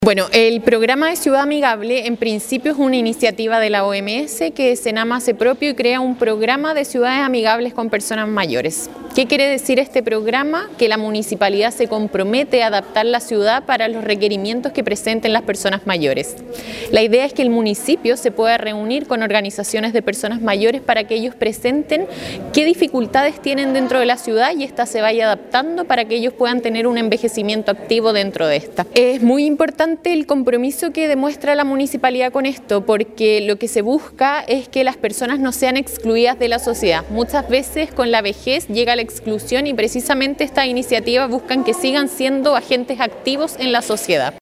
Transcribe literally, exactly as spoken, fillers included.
Bueno, el programa de Ciudad Amigable en principio es una iniciativa de la O M S que Senama hace propio y crea un programa de ciudades amigables con personas mayores. ¿Qué quiere decir este programa? Que la municipalidad se compromete a adaptar la ciudad para los requerimientos que presenten las personas mayores. La idea es que el municipio se pueda reunir con organizaciones de personas mayores para que ellos presenten qué dificultades tienen dentro de la ciudad y esta se vaya adaptando para que ellos puedan tener un envejecimiento activo dentro de esta. Es muy importante el compromiso que demuestra la municipalidad con esto, porque lo que se busca es que las personas no sean excluidas de la sociedad. Muchas veces con la vejez llega la exclusión y precisamente estas iniciativas buscan que sigan siendo agentes activos en la sociedad.